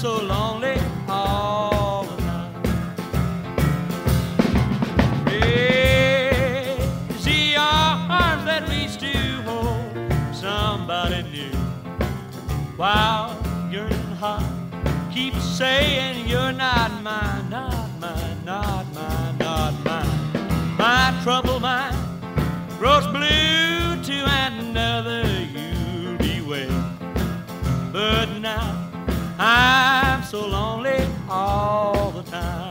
so lonely all the time. Crazy arms that reach to hold somebody new, while yearning heart keeps saying you're not mine, not mine, not mine, not mine. My troubled mind grows blue to another you'll be wed. But now I'm so lonely all the time.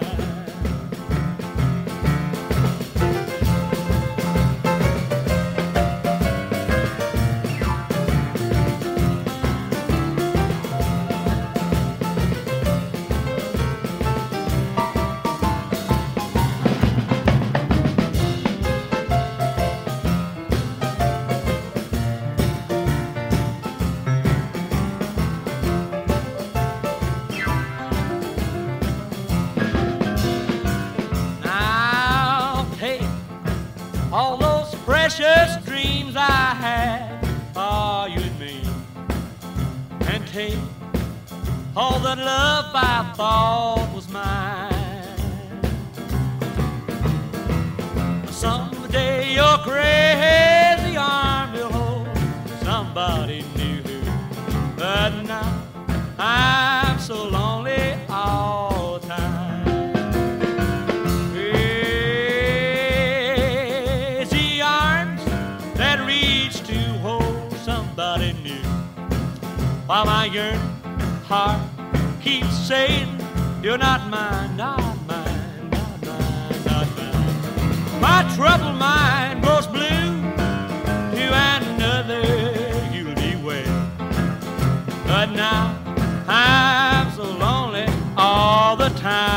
All those precious dreams I had for you and me, and take all that love I thought was mine. Someday your crazy arm will hold somebody new, but now I'm so lonely all the time. Somebody new, while my yearning heart keeps saying you're not mine, not mine, not mine, not mine. My troubled mind grows blue to another you'll be wed. But now I'm so lonely all the time.